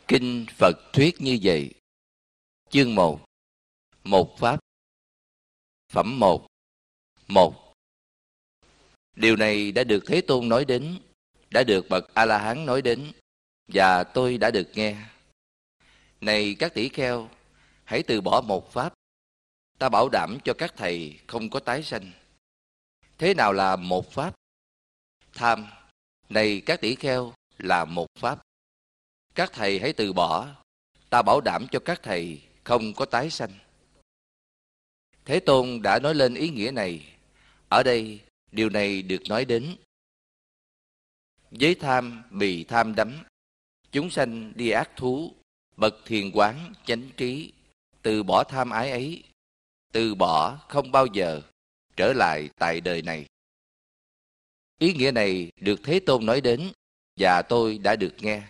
Kinh Phật thuyết như vậy. Chương 1. Một Pháp. Phẩm 1. 1. Điều này đã được Thế Tôn nói đến, đã được bậc A-la-hán nói đến, và tôi đã được nghe. Này các tỷ kheo, hãy từ bỏ một Pháp. Ta bảo đảm cho các thầy không có tái sanh. Thế nào là một Pháp? Tham, này các tỷ kheo, là một Pháp. Các thầy hãy từ bỏ. Ta bảo đảm cho các thầy không có tái sanh. Thế Tôn đã nói lên ý nghĩa này. Ở đây, điều này được nói đến. Với tham bị tham đắm, chúng sanh đi ác thú, bậc thiền quán chánh trí, từ bỏ tham ái ấy, từ bỏ không bao giờ trở lại tại đời này. Ý nghĩa này được Thế Tôn nói đến, và tôi đã được nghe.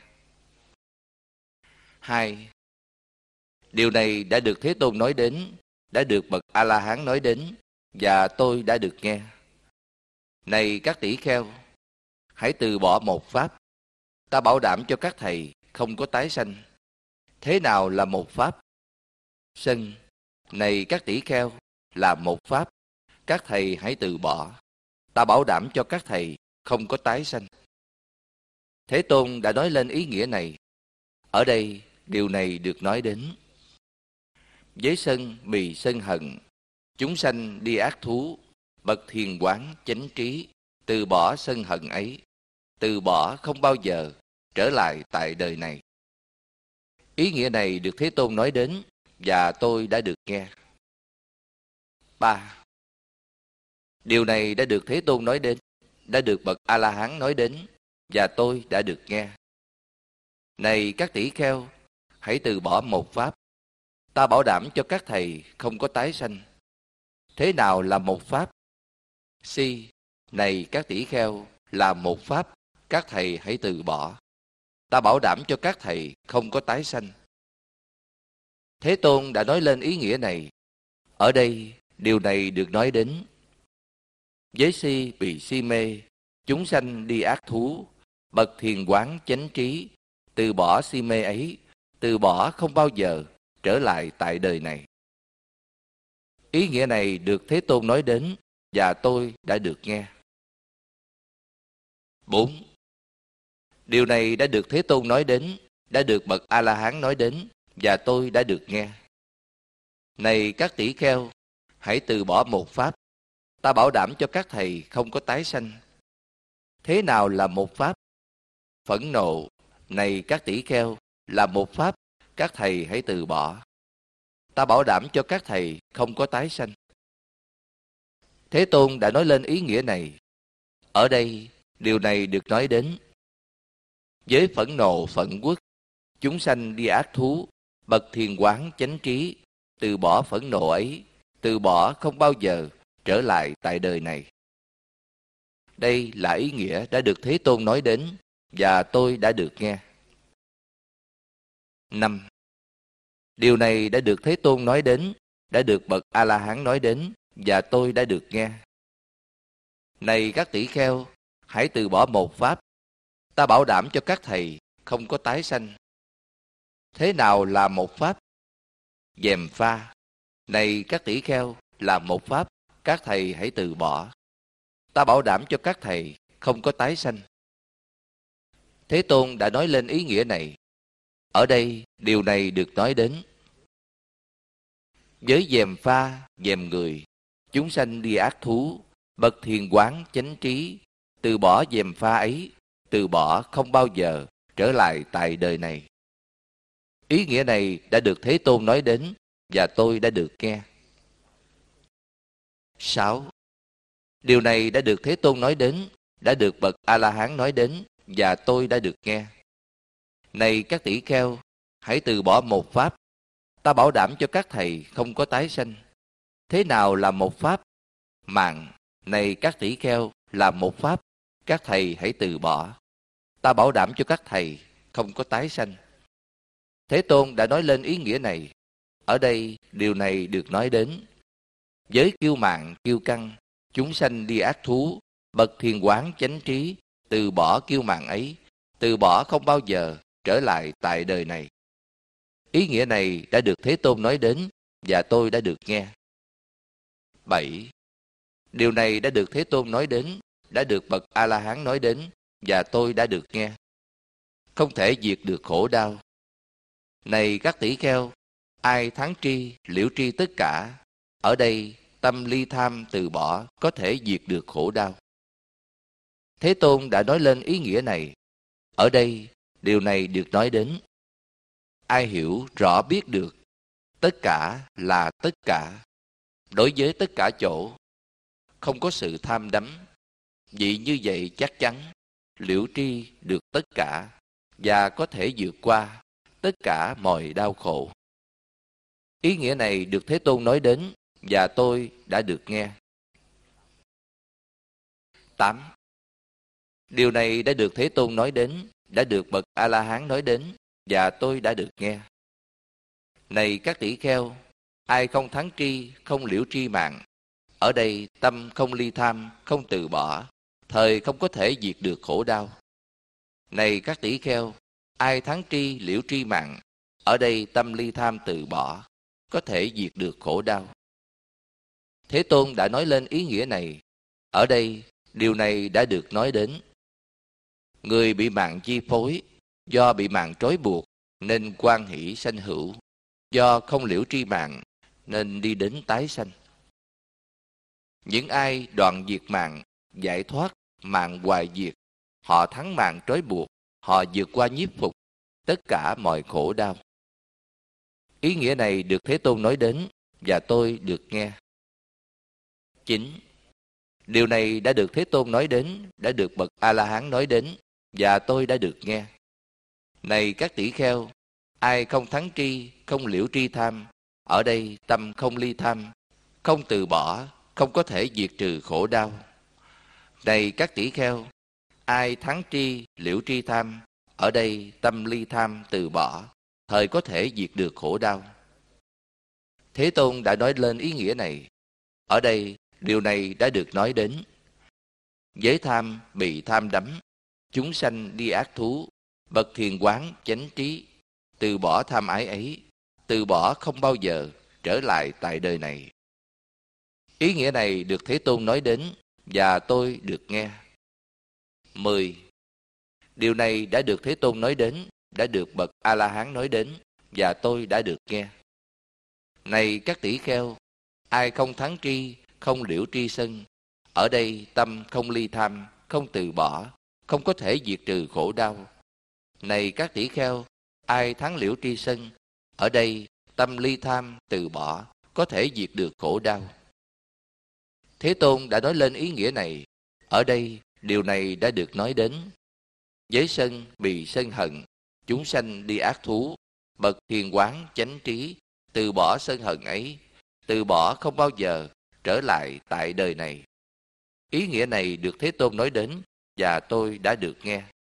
2. Điều này đã được Thế Tôn nói đến, đã được bậc A-la-hán nói đến, và tôi đã được nghe. Này các tỷ kheo, hãy từ bỏ một Pháp. Ta bảo đảm cho các thầy không có tái sanh. Thế nào là một Pháp? Sân, này các tỷ kheo, là một Pháp. Các thầy hãy từ bỏ. Ta bảo đảm cho các thầy không có tái sanh. Thế Tôn đã nói lên ý nghĩa này. Ở đây, điều này được nói đến. Với sân bị sân hận, chúng sanh đi ác thú, bậc thiền quán chánh trí, từ bỏ sân hận ấy, từ bỏ không bao giờ trở lại tại đời này. Ý nghĩa này được Thế Tôn nói đến, và tôi đã được nghe. 3. Điều này đã được Thế Tôn nói đến, đã được bậc A-la-hán nói đến, và tôi đã được nghe. Này các tỷ kheo, hãy từ bỏ một Pháp. Ta bảo đảm cho các thầy không có tái sanh. Thế nào là một Pháp? Si, này các tỷ kheo, là một Pháp. Các thầy hãy từ bỏ. Ta bảo đảm cho các thầy không có tái sanh. Thế Tôn đã nói lên ý nghĩa này. Ở đây, điều này được nói đến. Với si bị si mê, chúng sanh đi ác thú, bậc thiền quán chánh trí, từ bỏ si mê ấy, từ bỏ không bao giờ trở lại tại đời này. Ý nghĩa này được Thế Tôn nói đến, và tôi đã được nghe. 4. Điều này đã được Thế Tôn nói đến, đã được bậc A-la-hán nói đến, và tôi đã được nghe. Này các tỷ kheo, hãy từ bỏ một Pháp. Ta bảo đảm cho các thầy không có tái sanh. Thế nào là một Pháp? Phẫn nộ, này các tỷ kheo, là một Pháp. Các thầy hãy từ bỏ. Ta bảo đảm cho các thầy không có tái sanh. Thế Tôn đã nói lên ý nghĩa này. Ở đây, điều này được nói đến. Với phẫn nộ phẫn uất, chúng sanh đi ác thú, bậc thiền quán chánh trí, từ bỏ phẫn nộ ấy, từ bỏ không bao giờ trở lại tại đời này. Đây là ý nghĩa đã được Thế Tôn nói đến, và tôi đã được nghe. 5. Điều này đã được Thế Tôn nói đến, đã được bậc A-la-hán nói đến, và tôi đã được nghe. Này các tỷ kheo, hãy từ bỏ một Pháp. Ta bảo đảm cho các thầy không có tái sanh. Thế nào là một Pháp? Gièm pha, này các tỷ kheo, là một Pháp. Các thầy hãy từ bỏ. Ta bảo đảm cho các thầy không có tái sanh. Thế Tôn đã nói lên ý nghĩa này. Ở đây, điều này được nói đến. Với gièm pha, gièm người, chúng sanh đi ác thú, bậc thiền quán chánh trí, từ bỏ gièm pha ấy, từ bỏ không bao giờ trở lại tại đời này. Ý nghĩa này đã được Thế Tôn nói đến, và tôi đã được nghe. 6. Điều này đã được Thế Tôn nói đến, đã được bậc A-la-hán nói đến, và tôi đã được nghe. Này các tỷ kheo, hãy từ bỏ một Pháp. Ta bảo đảm cho các thầy không có tái sanh. Thế nào là một Pháp? Mạng, này các tỷ kheo, là một Pháp. Các thầy hãy từ bỏ. Ta bảo đảm cho các thầy không có tái sanh. Thế Tôn đã nói lên ý nghĩa này. Ở đây, điều này được nói đến. Với kiêu mạn, kiêu căng, chúng sanh đi ác thú, bậc thiền quán chánh trí, từ bỏ kiêu mạn ấy, từ bỏ không bao giờ trở lại tại đời này. Ý nghĩa này đã được Thế Tôn nói đến và tôi đã được nghe. 7. Điều này đã được Thế Tôn nói đến, đã được bậc A-la-hán nói đến và tôi đã được nghe. Không thể diệt được khổ đau. Này các tỷ kheo, ai thắng tri, liễu tri tất cả, ở đây tâm ly tham từ bỏ có thể diệt được khổ đau. Thế Tôn đã nói lên ý nghĩa này. Ở đây, điều này được nói đến. Ai hiểu rõ biết được, tất cả là tất cả. Đối với tất cả chỗ, không có sự tham đắm. Vì như vậy chắc chắn, liễu tri được tất cả và có thể vượt qua tất cả mọi đau khổ. Ý nghĩa này được Thế Tôn nói đến và tôi đã được nghe. 8. Điều này đã được Thế Tôn nói đến, đã được bậc A-la-hán nói đến và tôi đã được nghe. Này các tỷ kheo, ai không thắng tri, không liễu tri mạng, ở đây tâm không ly tham, không từ bỏ, thời không có thể diệt được khổ đau. Này các tỷ kheo, ai thắng tri, liễu tri mạng, ở đây tâm ly tham từ bỏ, có thể diệt được khổ đau. Thế Tôn đã nói lên ý nghĩa này. Ở đây, điều này đã được nói đến. Người bị mạng chi phối, do bị mạng trói buộc, nên hoan hỷ sanh hữu. Do không liễu tri mạng, nên đi đến tái sanh. Những ai đoạn diệt mạng, giải thoát mạng hoài diệt, họ thắng mạng trói buộc, họ vượt qua nhiếp phục tất cả mọi khổ đau. Ý nghĩa này được Thế Tôn nói đến và tôi được nghe. 9. Điều này đã được Thế Tôn nói đến, đã được bậc A-la-hán nói đến và tôi đã được nghe. Này các tỷ kheo, ai không thắng tri, không liễu tri tham, ở đây tâm không ly tham, không từ bỏ, không có thể diệt trừ khổ đau. Này các tỷ kheo, ai thắng tri, liễu tri tham, ở đây tâm ly tham từ bỏ, thời có thể diệt được khổ đau. Thế Tôn đã nói lên ý nghĩa này. Ở đây, điều này đã được nói đến. Giới tham bị tham đắm, chúng sanh đi ác thú, bậc thiền quán chánh trí, từ bỏ tham ái ấy, từ bỏ không bao giờ trở lại tại đời này. Ý nghĩa này được Thế Tôn nói đến và tôi được nghe. 10. Điều này đã được Thế Tôn nói đến, đã được bậc A-la-hán nói đến và tôi đã được nghe. Này các tỷ kheo, ai không thắng tri, không liễu tri sân, ở đây tâm không ly tham, không từ bỏ, không có thể diệt trừ khổ đau. Này các tỷ kheo, ai thắng liễu tri sân, ở đây tâm ly tham, từ bỏ, có thể diệt được khổ đau. Thế Tôn đã nói lên ý nghĩa này. Ở đây, điều này đã được nói đến. Giới sân bị sân hận, chúng sanh đi ác thú, bậc thiền quán chánh trí, từ bỏ sân hận ấy, từ bỏ không bao giờ trở lại tại đời này. Ý nghĩa này được Thế Tôn nói đến và tôi đã được nghe.